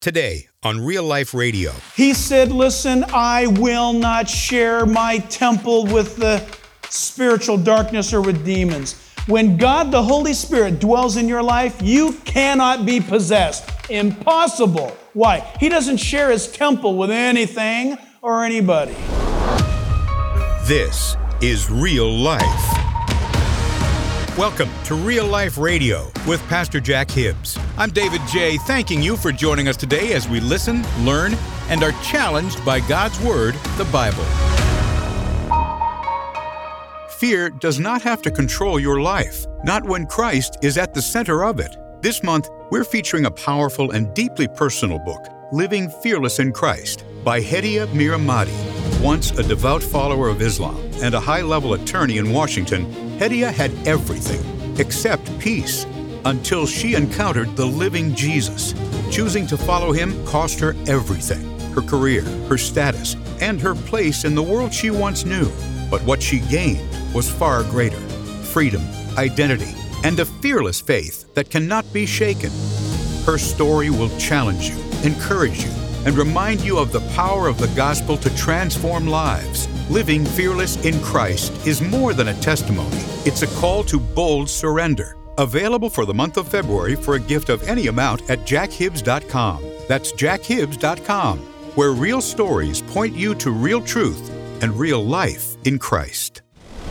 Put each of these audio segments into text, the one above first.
Today on Real Life Radio. He said, listen, I will not share my temple with the spiritual darkness or with demons. When God, the Holy Spirit, dwells in your life, you cannot be possessed. Impossible. Why? He doesn't share his temple with anything or anybody. This is Real Life. Welcome to Real Life Radio with Pastor Jack Hibbs. I'm David J., thanking you for joining us today as we listen, learn, and are challenged by God's Word, the Bible. Fear does not have to control your life, not when Christ is at the center of it. This month, we're featuring a powerful and deeply personal book, Living Fearless in Christ, by Hedia Miramati. Once a devout follower of Islam and a high-level attorney in Washington, Hedia had everything except peace until she encountered the living Jesus. Choosing to follow him cost her everything: her career, her status, and her place in the world she once knew. But what she gained was far greater: freedom, identity, and a fearless faith that cannot be shaken. Her story will challenge you, encourage you, and remind you of the power of the gospel to transform lives. Living fearless in Christ is more than a testimony. It's a call to bold surrender. Available for the month of February for a gift of any amount at jackhibbs.com. That's jackhibbs.com, where real stories point you to real truth and real life in Christ.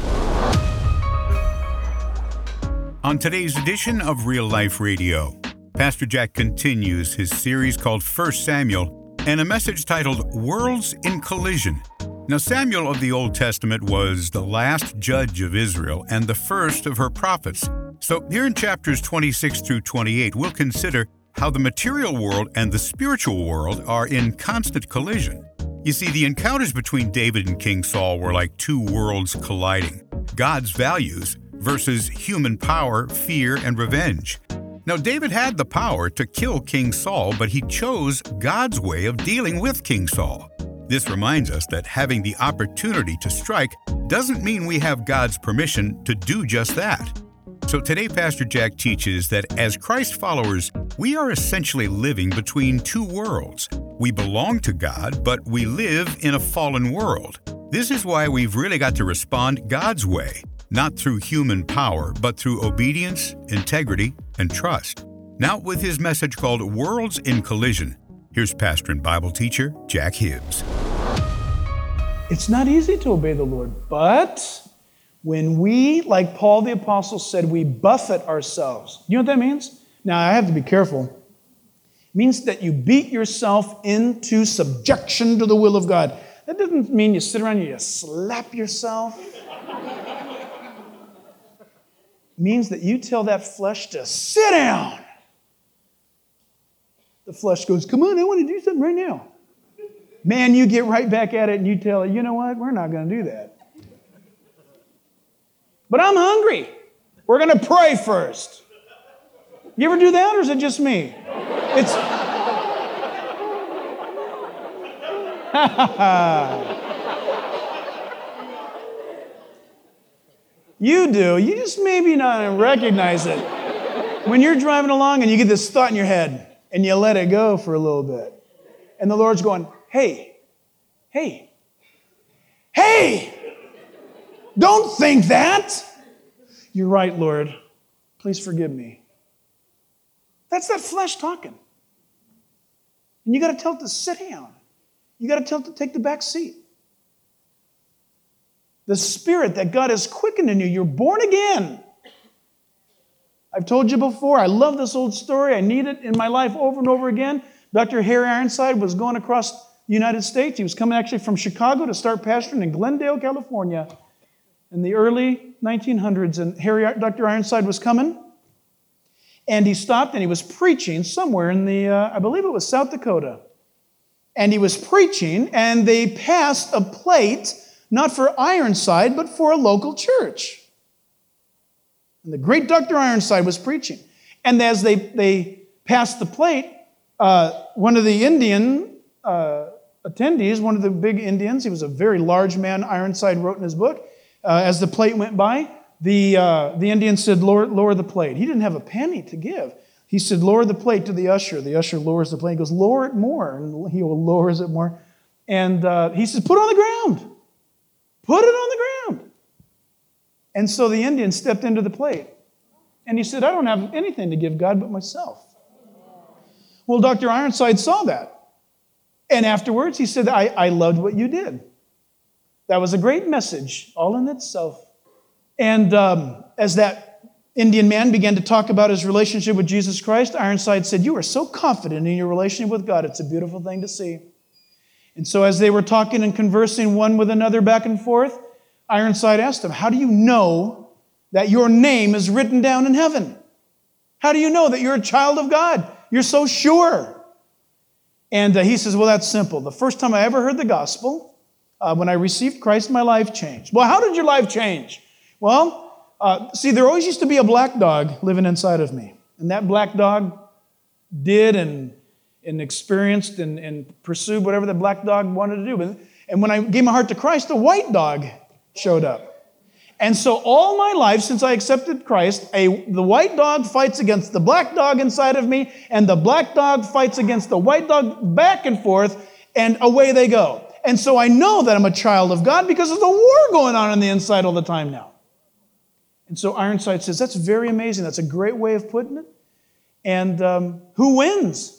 On today's edition of Real Life Radio, Pastor Jack continues his series called 1 Samuel and a message titled Worlds in Collision. Now, Samuel of the Old Testament was the last judge of Israel and the first of her prophets. So here in chapters 26 through 28, we'll consider how the material world and the spiritual world are in constant collision. You see, the encounters between David and King Saul were like two worlds colliding: God's values versus human power, fear, and revenge. Now, David had the power to kill King Saul, but he chose God's way of dealing with King Saul. This reminds us that having the opportunity to strike doesn't mean we have God's permission to do just that. So today, Pastor Jack teaches that as Christ followers, we are essentially living between two worlds. We belong to God, but we live in a fallen world. This is why we've really got to respond God's way, not through human power, but through obedience, integrity, and trust. Now, with his message called Worlds in Collision, here's pastor and Bible teacher Jack Hibbs. It's not easy to obey the Lord, but when we, like Paul the Apostle said, we buffet ourselves. You know what that means? Now, I have to be careful. It means that you beat yourself into subjection to the will of God. That doesn't mean you sit around and you slap yourself. It means that you tell that flesh to sit down. The flesh goes, come on, I want to do something right now. Man, you get right back at it and you tell it, you know what, we're not going to do that. But I'm hungry. We're going to pray first. You ever do that, or is it just me? It's... You do. You just maybe not recognize it. When you're driving along and you get this thought in your head and you let it go for a little bit. And the Lord's going, hey, don't think that. You're right, Lord. Please forgive me. That's that flesh talking. And you got to tell it to sit down. You got to tell it to take the back seat. The spirit that God has quickened in you, you're born again. I've told you before, I love this old story. I need it in my life over and over again. Dr. Harry Ironside was going across the United States. He was coming actually from Chicago to start pastoring in Glendale, California in the early 1900s. And Dr. Ironside was coming, and he stopped and he was preaching somewhere in the, I believe it was South Dakota. And he was preaching, and they passed a plate, not for Ironside, but for a local church. And the great Dr. Ironside was preaching. And as they passed the plate, one of the Indian attendees, one of the big Indians, he was a very large man, Ironside wrote in his book, as the plate went by, the Indian said, lower the plate. He didn't have a penny to give. he said, lower the plate to the usher. The usher lowers the plate. He goes, lower it more. And he lowers it more. And he says, put it on the ground. Put it on the ground. And so the Indian stepped into the plate. And he said, I don't have anything to give God but myself. Well, Dr. Ironside saw that. And afterwards, he said, I loved what you did. That was a great message, all in itself. And as that Indian man began to talk about his relationship with Jesus Christ, Ironside said, you are so confident in your relationship with God. It's a beautiful thing to see. And so as they were talking and conversing one with another back and forth, Ironside asked him, how do you know that your name is written down in heaven? How do you know that you're a child of God? You're so sure. And he says, well, that's simple. The first time I ever heard the gospel, when I received Christ, my life changed. Well, how did your life change? Well, see, there always used to be a black dog living inside of me. And that black dog did and experienced and pursued whatever the black dog wanted to do. And when I gave my heart to Christ, the white dog showed up. And so all my life, since I accepted Christ, the white dog fights against the black dog inside of me, and the black dog fights against the white dog back and forth, and away they go. And so I know that I'm a child of God because there's a war going on the inside all the time now. And so Ironside says, that's very amazing. That's a great way of putting it. And who wins?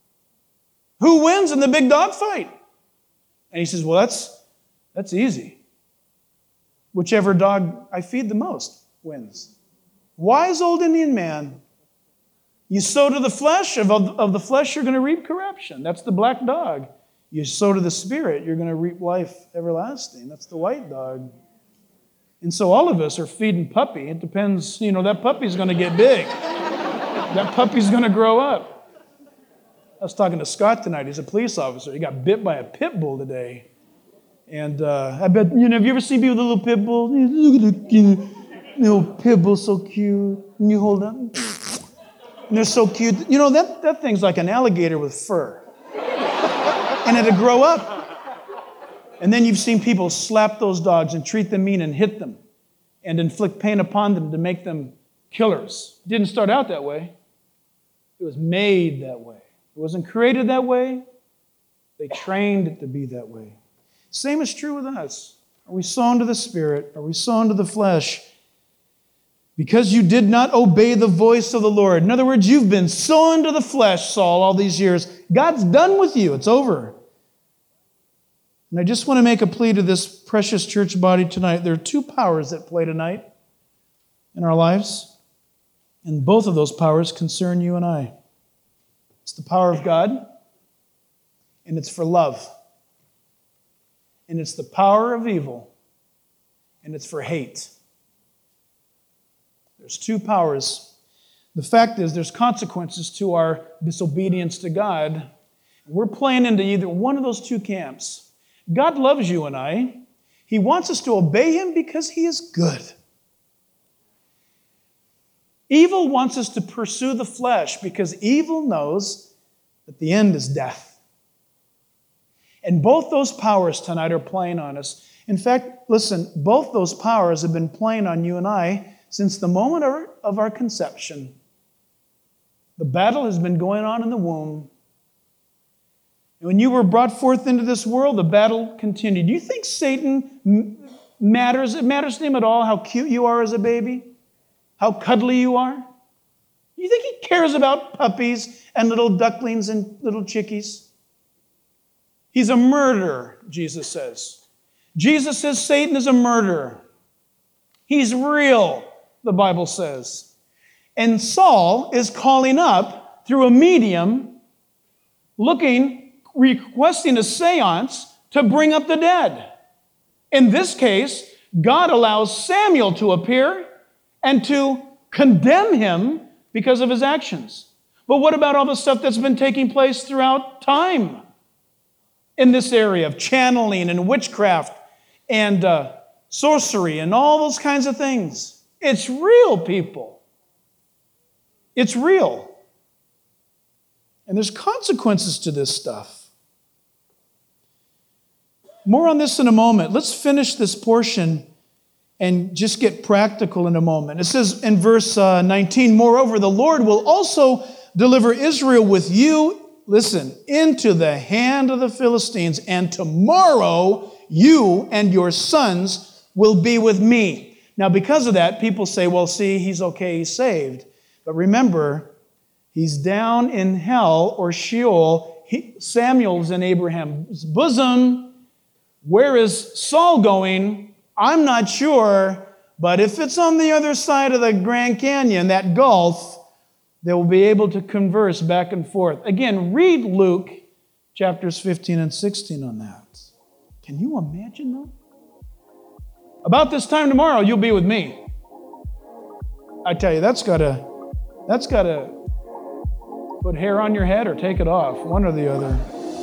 Who wins in the big dog fight? And he says, well, that's easy. Whichever dog I feed the most wins. Wise old Indian man. You sow to the flesh, of the flesh you're going to reap corruption. That's the black dog. You sow to the spirit, you're going to reap life everlasting. That's the white dog. And so all of us are feeding puppy. It depends, that puppy's going to get big. That puppy's going to grow up. I was talking to Scott tonight. He's a police officer. He got bit by a pit bull today. And I bet, have you ever seen people with a little pit bull? Look at the little pit bull, so cute. And you hold them. And they're so cute. That thing's like an alligator with fur. And it'll grow up. And then you've seen people slap those dogs and treat them mean and hit them and inflict pain upon them to make them killers. It didn't start out that way. It was made that way. It wasn't created that way. They trained it to be that way. Same is true with us. Are we sown to the spirit? Are we sown to the flesh? Because you did not obey the voice of the Lord. In other words, you've been sown to the flesh, Saul, all these years. God's done with you. It's over. And I just want to make a plea to this precious church body tonight. There are two powers that play tonight in our lives. And both of those powers concern you and I. It's the power of God, and it's for love. And it's the power of evil, and it's for hate. There's two powers. The fact is, there's consequences to our disobedience to God. We're playing into either one of those two camps. God loves you and I. He wants us to obey Him because He is good. Evil wants us to pursue the flesh because evil knows that the end is death. And both those powers tonight are playing on us. In fact, listen, both those powers have been playing on you and I since the moment of our conception. The battle has been going on in the womb. And when you were brought forth into this world, the battle continued. Do you think Satan matters? It matters to him at all how cute you are as a baby? How cuddly you are? Do you think he cares about puppies and little ducklings and little chickies? He's a murderer, Jesus says. Jesus says Satan is a murderer. He's real, the Bible says. And Saul is calling up through a medium, requesting a seance to bring up the dead. In this case, God allows Samuel to appear and to condemn him because of his actions. But what about all the stuff that's been taking place throughout time in this area of channeling and witchcraft and sorcery and all those kinds of things? It's real, people. It's real. And there's consequences to this stuff. More on this in a moment. Let's finish this portion and just get practical in a moment. It says in verse 19, moreover, the Lord will also deliver Israel with you, listen, into the hand of the Philistines, and tomorrow you and your sons will be with me. Now, because of that, people say, well, see, he's okay, he's saved. But remember, he's down in hell or Sheol. Samuel's in Abraham's bosom. Where is Saul going? I'm not sure. But if it's on the other side of the Grand Canyon, that gulf, they will be able to converse back and forth. Again, read Luke chapters 15 and 16 on that. Can you imagine that? About this time tomorrow, you'll be with me. I tell you, that's got to put hair on your head or take it off, one or the other.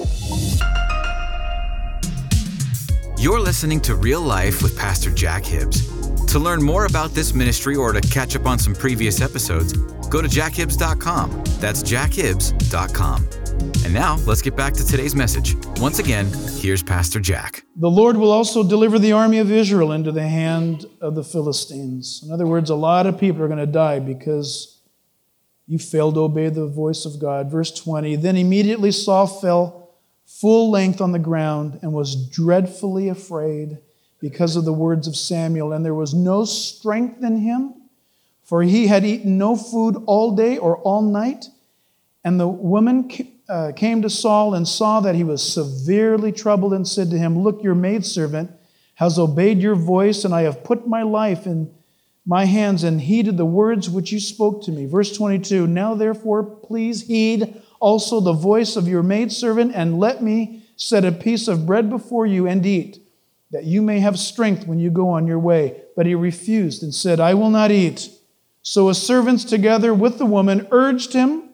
You're listening to Real Life with Pastor Jack Hibbs. To learn more about this ministry or to catch up on some previous episodes, go to jackhibbs.com. That's jackhibbs.com. And now, let's get back to today's message. Once again, here's Pastor Jack. The Lord will also deliver the army of Israel into the hand of the Philistines. In other words, a lot of people are going to die because you failed to obey the voice of God. Verse 20, then immediately Saul fell full length on the ground and was dreadfully afraid because of the words of Samuel, and there was no strength in him, for he had eaten no food all day or all night. And the woman came to Saul and saw that he was severely troubled and said to him, look, your maidservant has obeyed your voice, and I have put my life in my hands and heeded the words which you spoke to me. Verse 22, now therefore please heed also the voice of your maidservant, and let me set a piece of bread before you and eat, that you may have strength when you go on your way. But he refused and said, I will not eat. So his servants together with the woman urged him,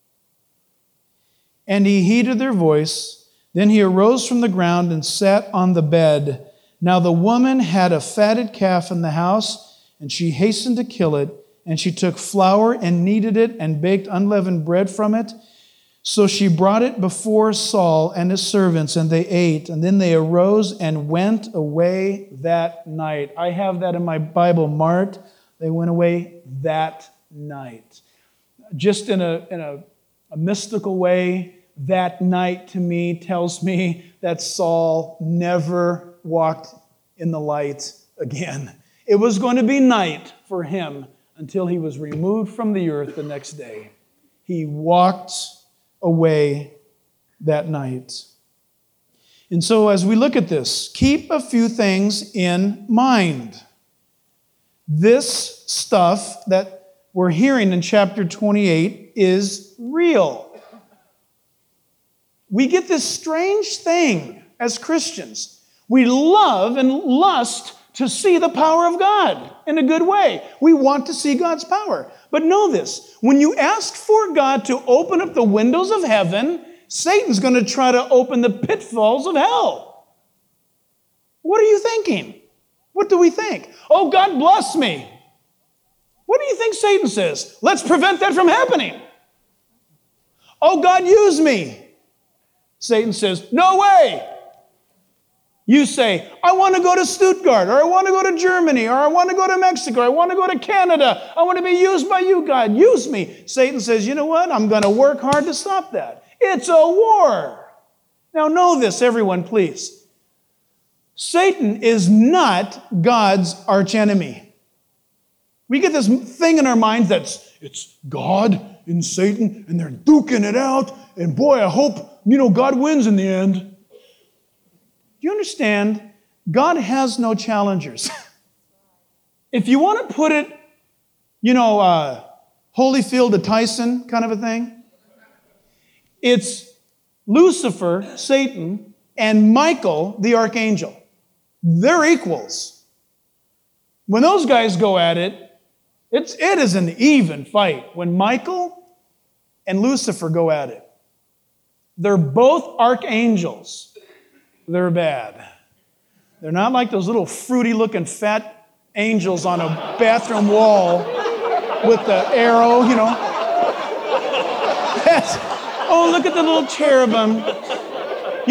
and he heeded their voice. Then he arose from the ground and sat on the bed. Now the woman had a fatted calf in the house, and she hastened to kill it. And she took flour and kneaded it and baked unleavened bread from it. So she brought it before Saul and his servants, and they ate. And then they arose and went away that night. I have that in my Bible marked. They went away that night. Just in a mystical way, that night to me tells me that Saul never walked in the light again. It was going to be night for him until he was removed from the earth the next day. He walked away that night. And so as we look at this, keep a few things in mind. This stuff that we're hearing in chapter 28 is real. We get this strange thing as Christians. We love and lust to see the power of God in a good way. We want to see God's power. But know this, when you ask for God to open up the windows of heaven, Satan's going to try to open the pitfalls of hell. What are you thinking? What do we think? Oh, God bless me. What do you think Satan says? Let's prevent that from happening. Oh, God use me. Satan says, no way. You say, I want to go to Stuttgart, or I want to go to Germany, or I want to go to Mexico, or I want to go to Canada. I want to be used by you, God. Use me. Satan says, you know what? I'm going to work hard to stop that. It's a war. Now know this, everyone, please. Satan is not God's archenemy. We get this thing in our minds that's, it's God and Satan, and they're duking it out, and boy, I hope, God wins in the end. Do you understand? God has no challengers. If you want to put it, Holyfield to Tyson kind of a thing, it's Lucifer, Satan, and Michael, the archangel. They're equals. When those guys go at it, it is an even fight. When Michael and Lucifer go at it, they're both archangels. They're bad. They're not like those little fruity-looking fat angels on a bathroom wall with the arrow, Oh, look at the little cherubim.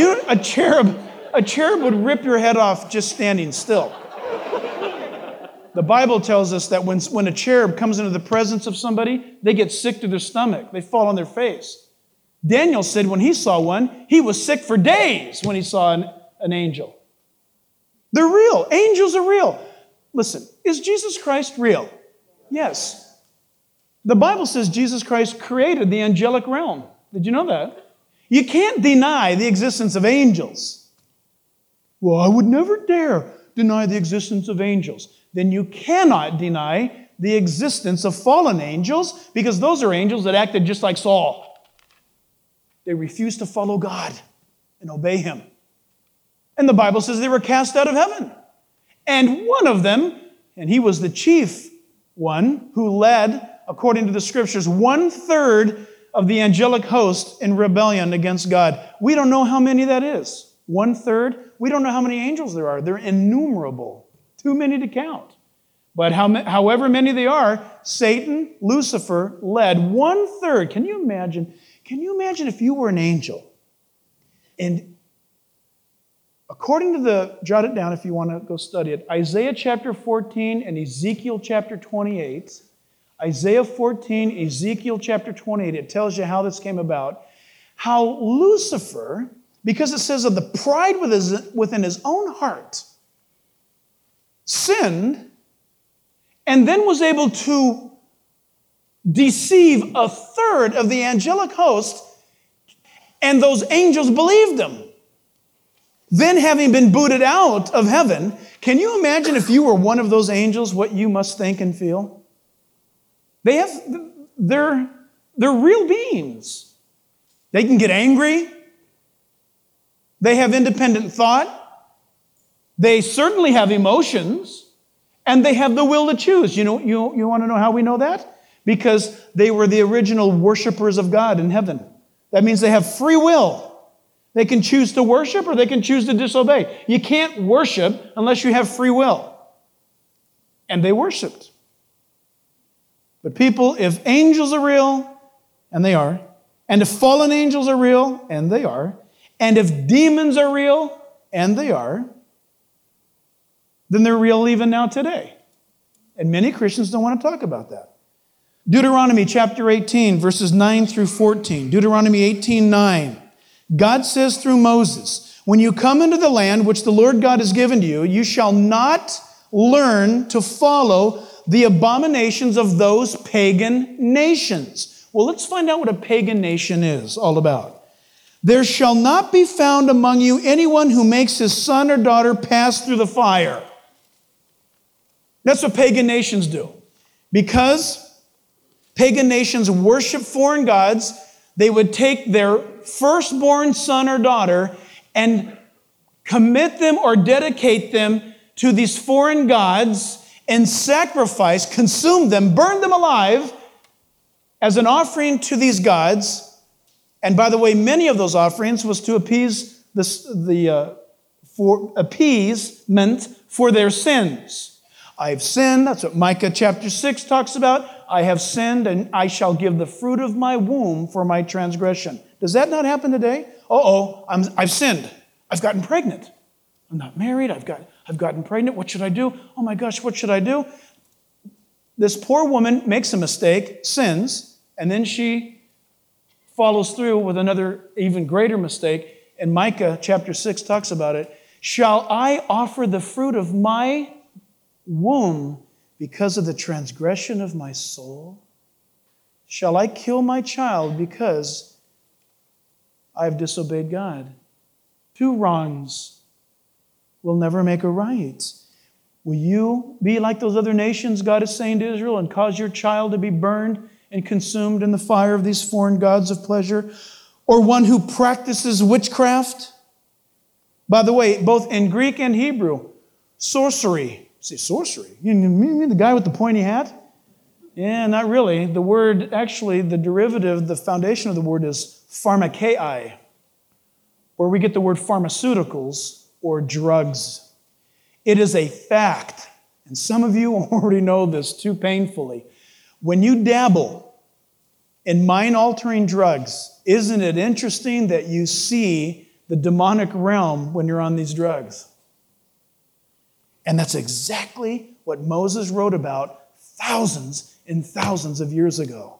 A cherub would rip your head off just standing still. The Bible tells us that when a cherub comes into the presence of somebody, they get sick to their stomach. They fall on their face. Daniel said when he saw one, he was sick for days when he saw an angel. They're real. Angels are real. Listen, is Jesus Christ real? Yes. The Bible says Jesus Christ created the angelic realm. Did you know that? You can't deny the existence of angels. Well, I would never dare deny the existence of angels. Then you cannot deny the existence of fallen angels, because those are angels that acted just like Saul. They refused to follow God and obey Him. And the Bible says they were cast out of heaven. And one of them, and he was the chief one, who led, according to the Scriptures, 1/3 of the angelic host in rebellion against God. We don't know how many that is. 1/3. We don't know how many angels there are. They're innumerable. Too many to count. But however many they are, Satan, Lucifer, led 1/3. Can you imagine? Can you imagine if you were an angel? And according to jot it down if you want to go study it, Isaiah chapter 14 and Ezekiel chapter 28, Isaiah 14, Ezekiel chapter 28, it tells you how this came about. How Lucifer, because it says of the pride within his own heart, sinned, and then was able to deceive 1/3 of the angelic host, and those angels believed him. Then, having been booted out of heaven, can you imagine if you were one of those angels, what you must think and feel? They're real beings. They can get angry. They have independent thought. They certainly have emotions. And they have the will to choose. You want to know how we know that? Because they were the original worshipers of God in heaven. That means they have free will. They can choose to worship or they can choose to disobey. You can't worship unless you have free will. And they worshiped. But people, if angels are real, and they are, and if fallen angels are real, and they are, and if demons are real, and they are, then they're real even now today. And many Christians don't want to talk about that. Deuteronomy chapter 18, verses 9 through 14. Deuteronomy 18:9. God says through Moses, when you come into the land which the Lord God has given to you, you shall not learn to follow the abominations of those pagan nations. Well, let's find out what a pagan nation is all about. There shall not be found among you anyone who makes his son or daughter pass through the fire. That's what pagan nations do. Because pagan nations worship foreign gods, they would take their firstborn son or daughter and commit them or dedicate them to these foreign gods and sacrifice, consume them, burn them alive as an offering to these gods. And by the way, many of those offerings was to appease for appeasement for their sins. I've sinned. That's what Micah chapter 6 talks about. I have sinned, and I shall give the fruit of my womb for my transgression. Does that not happen today? I've sinned. I've gotten pregnant. I'm not married. I've gotten pregnant. What should I do? Oh my gosh, what should I do? This poor woman makes a mistake, sins, and then she follows through with another even greater mistake. And Micah chapter 6 talks about it. Shall I offer the fruit of my womb because of the transgression of my soul? Shall I kill my child because I have disobeyed God? 2 wrongs will never make a right. Will you be like those other nations God is saying to Israel and cause your child to be burned and consumed in the fire of these foreign gods of pleasure? Or one who practices witchcraft? By the way, both in Greek and Hebrew, sorcery. Say sorcery? You mean the guy with the pointy hat? Yeah, not really. The word, actually, the derivative, the foundation of the word is pharmakeia, where we get the word pharmaceuticals or drugs. It is a fact, and some of you already know this too painfully. When you dabble in mind-altering drugs, isn't it interesting that you see the demonic realm when you're on these drugs? And that's exactly what Moses wrote about thousands and thousands of years ago.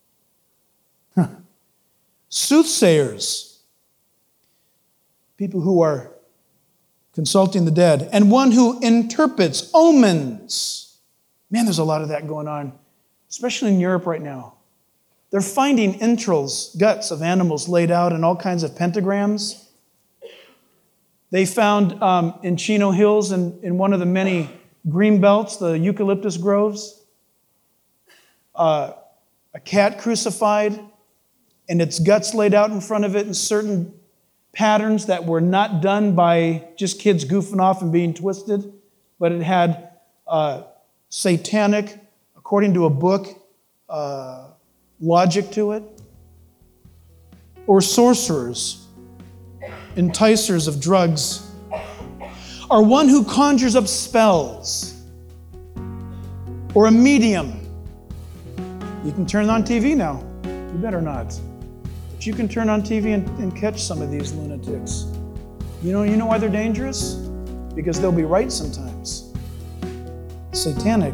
Soothsayers, people who are consulting the dead, and one who interprets omens. Man, there's a lot of that going on, especially in Europe right now. They're finding entrails, guts of animals laid out in all kinds of pentagrams. They found in Chino Hills, in one of the many green belts, the eucalyptus groves, a cat crucified and its guts laid out in front of it in certain patterns that were not done by just kids goofing off and being twisted, but it had satanic, according to a book, logic to it. Or sorcerers, enticers of drugs, or one who conjures up spells, or a medium. You can turn on TV now. You better not. But you can turn on TV and catch some of these lunatics. You know why they're dangerous? Because they'll be right sometimes. Satanic.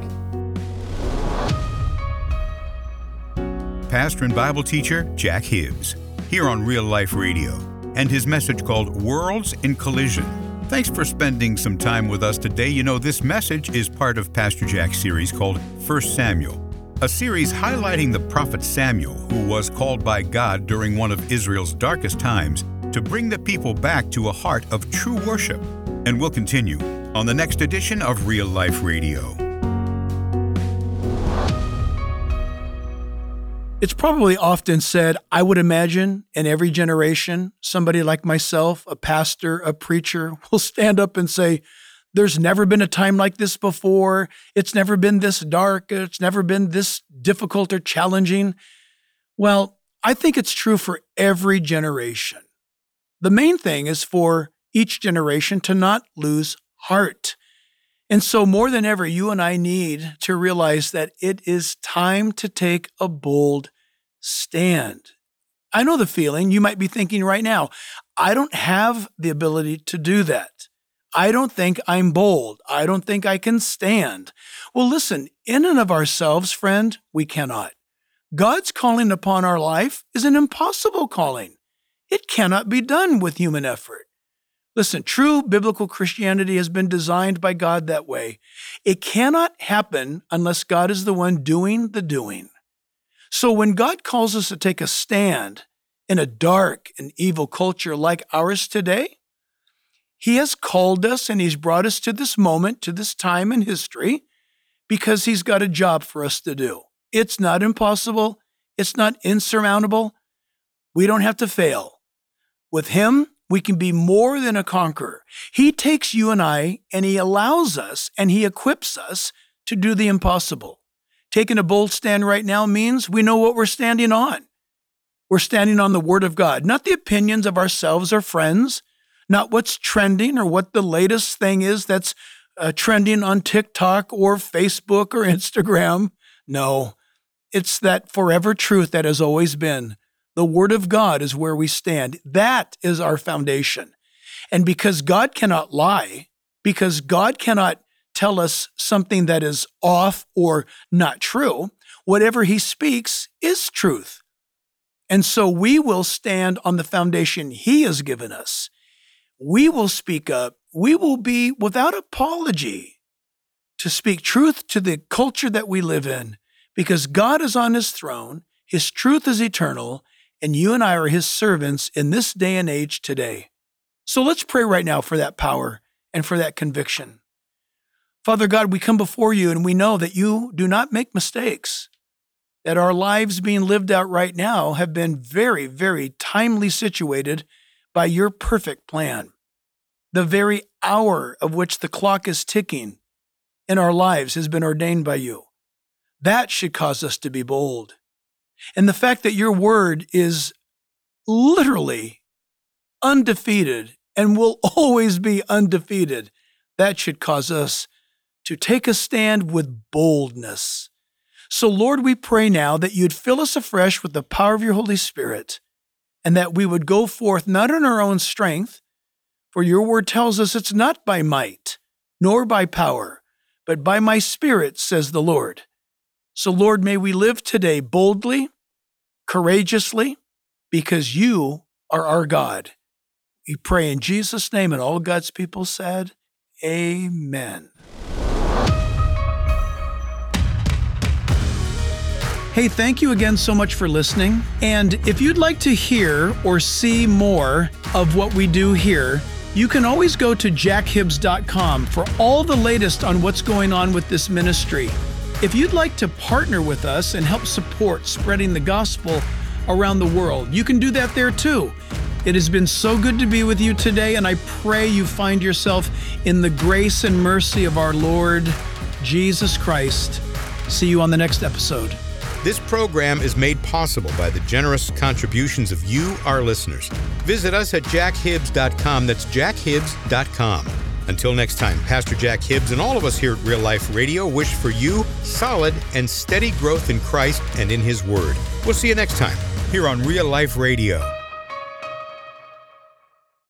Pastor and Bible teacher Jack Hibbs, here on Real Life Radio, and his message called Worlds in Collision. Thanks for spending some time with us today. You know, this message is part of Pastor Jack's series called 1 Samuel, a series highlighting the prophet Samuel, who was called by God during one of Israel's darkest times to bring the people back to a heart of true worship. And we'll continue on the next edition of Real Life Radio. It's probably often said, I would imagine, in every generation, somebody like myself, a pastor, a preacher, will stand up and say, there's never been a time like this before. It's never been this dark. It's never been this difficult or challenging. Well, I think it's true for every generation. The main thing is for each generation to not lose heart. And so more than ever, you and I need to realize that it is time to take a bold stand. I know the feeling. You might be thinking right now, I don't have the ability to do that. I don't think I'm bold. I don't think I can stand. Well, listen, in and of ourselves, friend, we cannot. God's calling upon our life is an impossible calling. It cannot be done with human effort. Listen, true biblical Christianity has been designed by God that way. It cannot happen unless God is the one doing the doing. So when God calls us to take a stand in a dark and evil culture like ours today, He has called us and He's brought us to this moment, to this time in history, because He's got a job for us to do. It's not impossible. It's not insurmountable. We don't have to fail. With Him, we can be more than a conqueror. He takes you and I, and He allows us, and He equips us to do the impossible. Taking a bold stand right now means we know what we're standing on. We're standing on the Word of God, not the opinions of ourselves or friends, not what's trending or what the latest thing is that's trending on TikTok or Facebook or Instagram. No, it's that forever truth that has always been. The Word of God is where we stand. That is our foundation. And because God cannot lie, because God cannot tell us something that is off or not true, whatever He speaks is truth. And so we will stand on the foundation He has given us. We will speak up. We will be without apology to speak truth to the culture that we live in, because God is on His throne, His truth is eternal, and you and I are His servants in this day and age today. So let's pray right now for that power and for that conviction. Father God, we come before You and we know that You do not make mistakes, that our lives being lived out right now have been very, very timely situated by Your perfect plan. The very hour of which the clock is ticking in our lives has been ordained by You. That should cause us to be bold. And the fact that Your word is literally undefeated and will always be undefeated, that should cause us to take a stand with boldness. So Lord, we pray now that You'd fill us afresh with the power of Your Holy Spirit, and that we would go forth not in our own strength, for Your word tells us it's not by might, nor by power, but by my Spirit, says the Lord. So, Lord, may we live today boldly, courageously, because you are our God. We pray in Jesus' name, and all God's people said, Amen. Hey, thank you again so much for listening. And if you'd like to hear or see more of what we do here, you can always go to jackhibbs.com for all the latest on what's going on with this ministry. If you'd like to partner with us and help support spreading the gospel around the world, you can do that there too. It has been so good to be with you today, and I pray you find yourself in the grace and mercy of our Lord Jesus Christ. See you on the next episode. This program is made possible by the generous contributions of you, our listeners. Visit us at jackhibbs.com. That's jackhibbs.com. Until next time, Pastor Jack Hibbs and all of us here at Real Life Radio wish for you solid and steady growth in Christ and in His Word. We'll see you next time here on Real Life Radio.